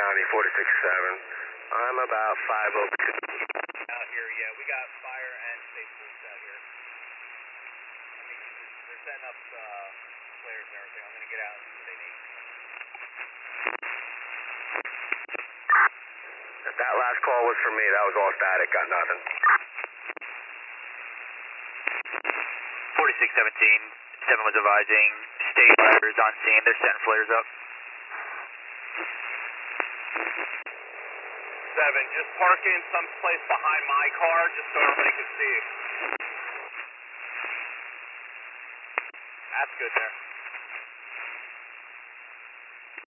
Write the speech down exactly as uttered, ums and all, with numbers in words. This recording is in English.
County, forty-six seven. I'm about five oh two. Out here, yeah, we got fire and state police out here. I mean, they're setting up uh, flares and everything. I'm going to get out and see what they need. If that last call was for me, that was all static, got nothing. forty-six seventeen, seven was advising state fires on scene. They're setting flares up. seven, just park in some place behind my car just so everybody can see. That's good there.